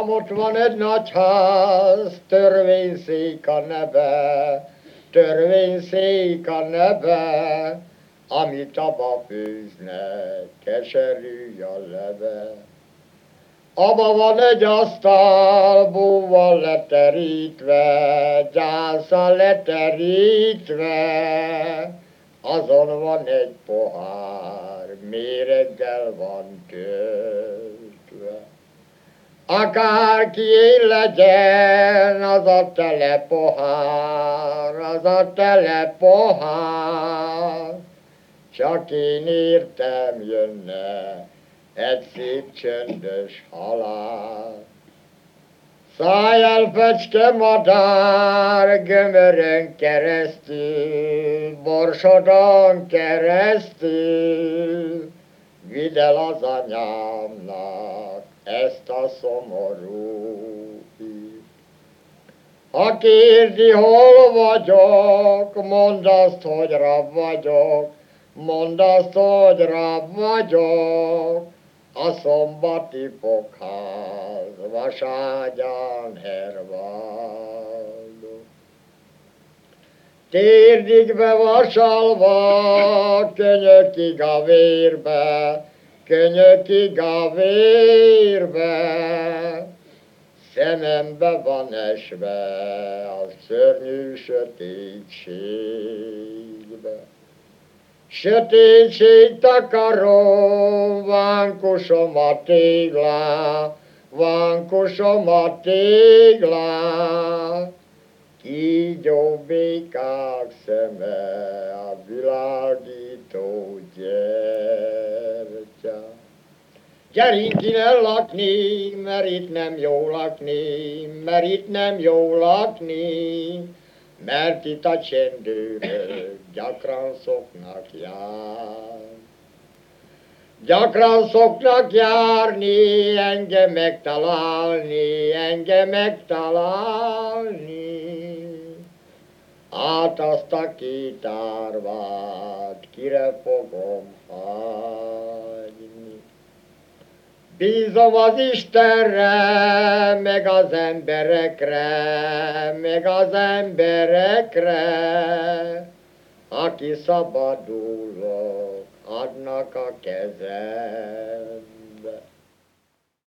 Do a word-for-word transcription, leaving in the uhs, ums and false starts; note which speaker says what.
Speaker 1: Ám ott van egy nagy ház, törvényszék a neve, törvényszék a neve, amit abba főznek, keserű a leve. Abba van egy asztal, búval leterítve, gyászal leterítve, azon van egy pohár, méreggel van töltve. Akárki én legyen, az a tele pohár, az a tele pohár, csak én értem jönne egy szép csöndes halál. Szájjal fecske madár, gömörön keresztül, borsodon keresztül, vidd el az anyámnak ezt a szomorú hírt. Ha kérdi, hol vagyok, mondd azt, hogy rab vagyok, mondd azt, hogy rab vagyok, a szombati fogház vaságyán herválok. Térdigbe vasalva, könyökig a vérbe, könyökig a vérbe, szemembe van esve a szörnyű sötétségbe. Sötétség takarom, vánkosom a téglá, vánkosom a téglá, kígyó békák szeme a világító gyertya. Gyerünk innen lakni, mert itt nem jó lakni, mert itt nem jó lakni, mert itt a csendőrök gyakran szoknak járni. Gyakran szoknak járni, engem megtalálni, engem megtalálni. Át azt a két árvát kire fogom hagyni. Bízom az Istenre, meg az emberekre, meg az emberekre, aki szabadulok, adnak a kezembe.